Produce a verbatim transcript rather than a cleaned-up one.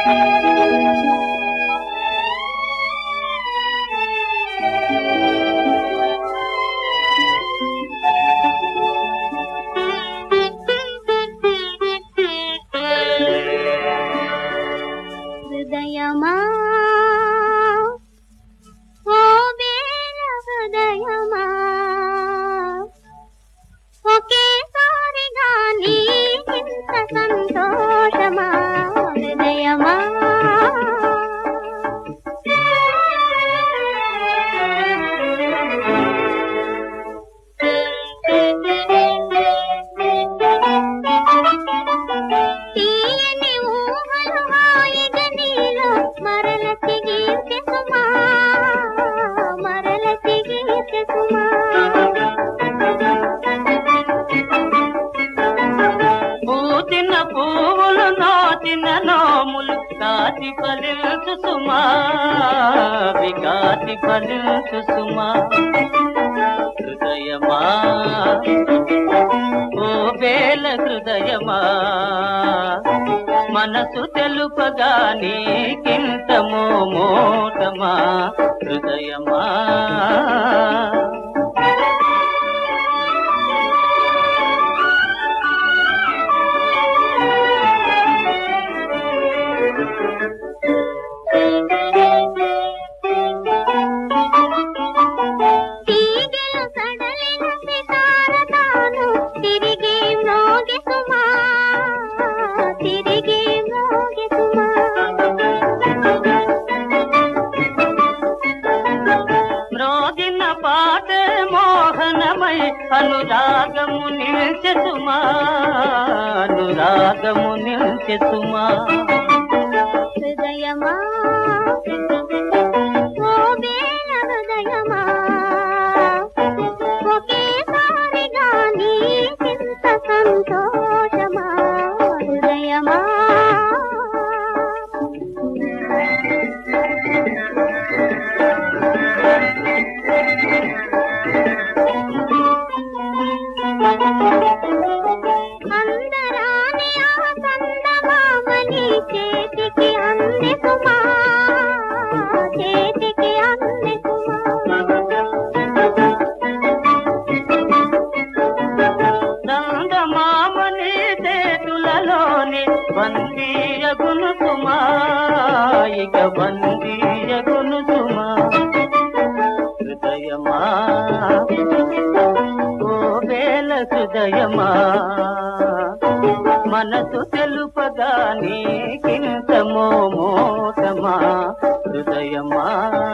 హృదయమా ఓ వేల హృదయమా ఒకేసారిగా నీకింత సంతోషమా హృదయమా కాటి ఫలించు సుమా వికాటి ఫలించు సుమా హృదయమా ఓ వేల హృదయమా మనసు తెలుపగా నీకింత మోమోటమా హృదయమా పాటే మోహనమై అనురాగము నిల్చె సుమా అనురాగము నిల్చె సుమా హృదయమా ఓ వేల హృదయమా ఒకేసారిగా నీకింత సంతోషమా హృదయమా అందరాని ఆ చందమామని చేతికి అంది సుమా చేతికి అంది సుమా చందమామని చేతులలోని బందీయగును సుమా ఇక బందీయగును సుమా హృదయమా హృదయమా మనసు తెలుపగా నీకింత మోమోటమా హృదయమా